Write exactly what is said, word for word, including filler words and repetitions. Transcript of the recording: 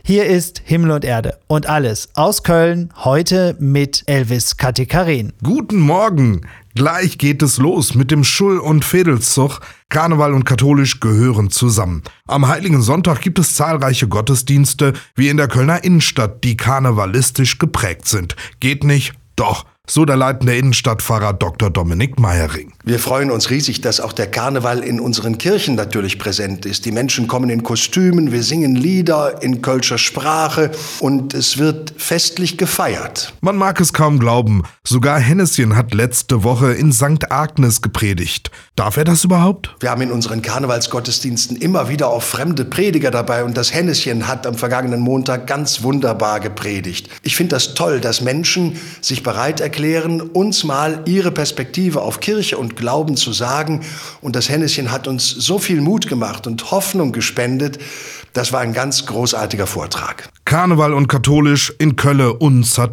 Hier ist Himmel und Erde und alles aus Köln, heute mit Elvis Katekarin. Guten Morgen! Gleich geht es los mit dem Schull- und Vedelszug. Karneval und katholisch gehören zusammen. Am Heiligen Sonntag gibt es zahlreiche Gottesdienste, wie in der Kölner Innenstadt, die karnevalistisch geprägt sind. Geht nicht? Doch. So der leitende Innenstadtpfarrer Doktor Dominik Meiering. Wir freuen uns riesig, dass auch der Karneval in unseren Kirchen natürlich präsent ist. Die Menschen kommen in Kostümen, wir singen Lieder in kölscher Sprache und es wird festlich gefeiert. Man mag es kaum glauben, sogar Henneschen hat letzte Woche in Sankt Agnes gepredigt. Darf er das überhaupt? Wir haben in unseren Karnevalsgottesdiensten immer wieder auch fremde Prediger dabei und das Henneschen hat am vergangenen Montag ganz wunderbar gepredigt. Ich finde das toll, dass Menschen sich bereit erklären, Erklären, uns mal ihre Perspektive auf Kirche und Glauben zu sagen. Und das Henneschen hat uns so viel Mut gemacht und Hoffnung gespendet. Das war ein ganz großartiger Vortrag. Karneval und katholisch in Kölle und